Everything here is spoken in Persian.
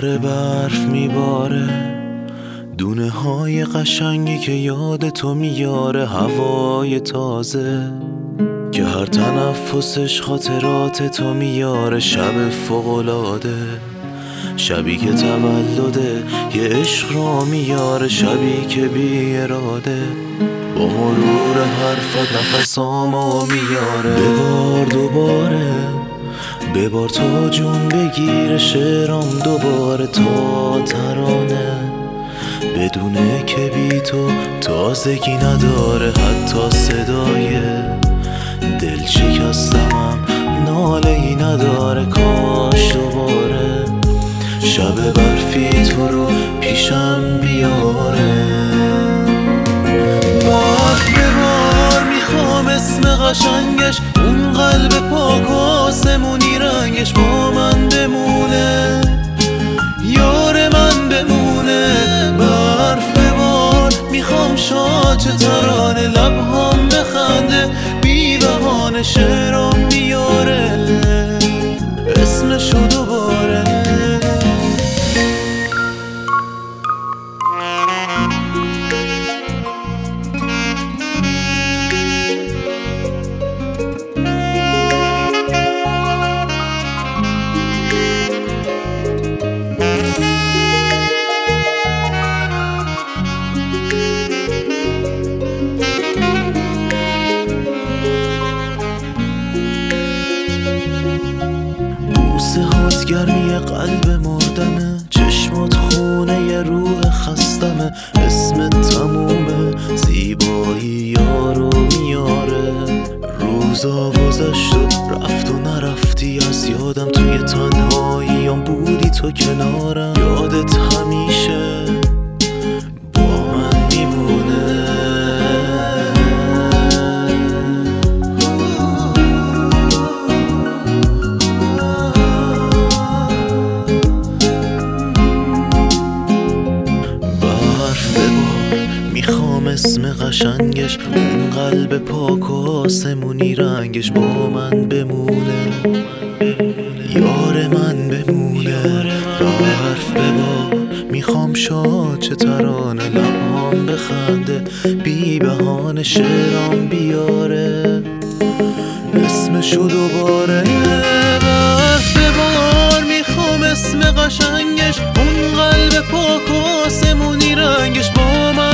داره برف میباره، دونه های قشنگی که یاد تو میاره، هوای تازه که هر تنفسش خاطرات تو میاره، شب فوق‌العاده، شبی که تولده یه عشق رو میاره، شبی که بی اراده با مرور حرفات نفسامو میاره. ببار دوباره، ببار تا جون بگیره شعرام دوباره، تا ترانه بدونه که بی تو تازگی نداره، حتی صدای دل شکستمم ناله ای نداره. کاش دوباره شب برفی تو رو پیشم بیاره. برف ببار میخوام اسم قشنگش، اون قلب پاک و آسمونی رنگش با من بمونه، یار من بمونه. برف ببار میخوام شاچ ترانه، لبهام بخنده بی بهانه، شعرام میاره اسمشو دوباره. بوسه‌هات گرمی قلب مردمه، چشمات خونه ی روح خستمه، اسمت تمومه زیبایی یارو میاره. روزا گذشت و رفت و نرفتی از یادم، توی تنهاییام بودی تو کنارم، یادت همیشه با من میمونه. میخوام اسم قشنگش، اون قلب پاک و آسمونی رنگش با من بمونه، یار من بمونه. برف ببار میخوام شاچ ترانه، لبهام بخنده بی بهانه، شعرام بیاره اسمشو دوباره. برف ببار میخوام اسم قشنگش، اون قلب پاک و آسمونی رنگش با من